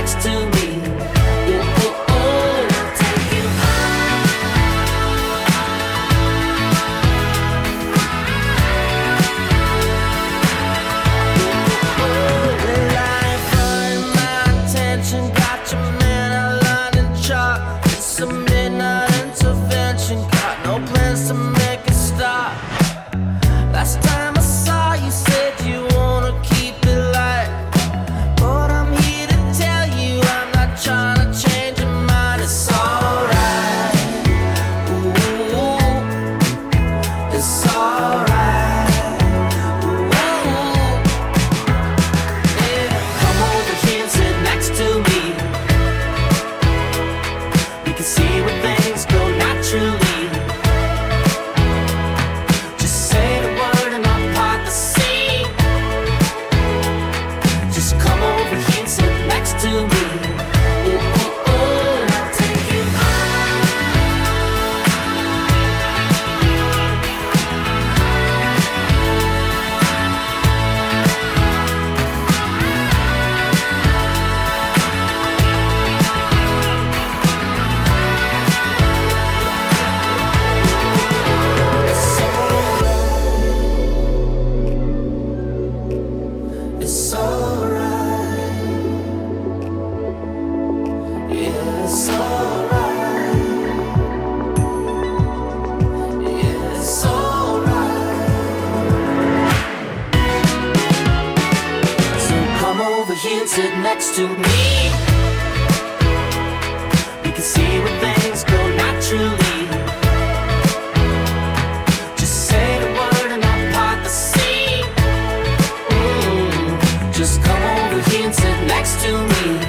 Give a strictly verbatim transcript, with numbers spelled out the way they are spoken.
next to me. Ooh, ooh, ooh. Take you got your man out London chart. It's a midnight intervention. Got no plans to make a stop. Last time I saw you, said you wanna keep it light, but I'm here to tell you I'm not trying to change your mind. It's alright. Ooh, it's alright. Ooh, yeah. Come over here and sit next to me. We can see where things go naturally. Just say the word and I'll part the sea. Just come over here and sit next to me. Ooh, ooh, ooh. I'll take you It's alright. Yeah, it's alright. Yeah, it's alright. So come over here and sit next to me. We can see where things go naturally. Just say the word and I'll part the sea. Mm, Just come over here and sit next to me.